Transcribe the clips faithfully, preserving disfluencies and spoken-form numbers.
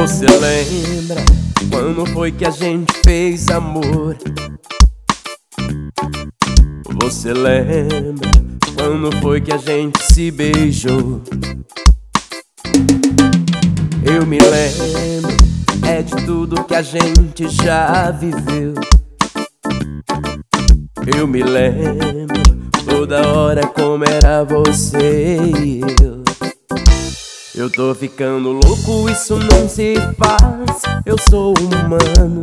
Você lembra quando foi que a gente fez amor? Você lembra quando foi que a gente se beijou? Eu me lembro, é de tudo que a gente já viveu. Eu me lembro toda hora como era você e eu. Eu tô ficando louco, isso não se faz. Eu sou humano,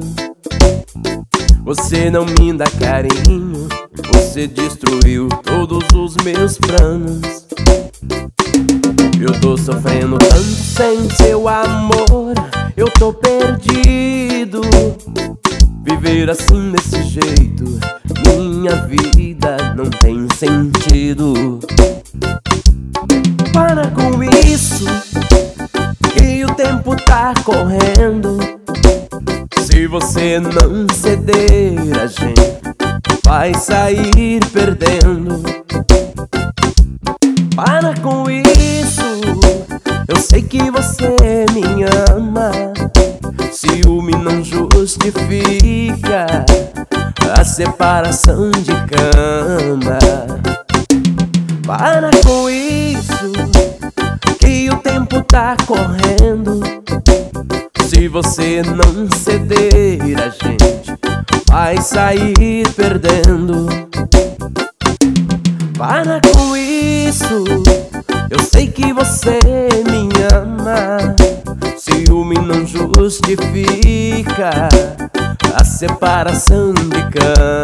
você não me dá carinho, você destruiu todos os meus planos. Eu tô sofrendo tanto sem seu amor, eu tô perdido. Viver assim desse jeito, minha vida não tem sentido. Para com isso, que o tempo tá correndo. Se você não ceder, a gente vai sair perdendo. Para com isso, eu sei que você me ama. Ciúme não justifica a separação de cama. Para com isso, que o tempo tá correndo. Se você não ceder, a gente vai sair perdendo. Para com isso, eu sei que você me ama. Ciúme não justifica a separação de cama.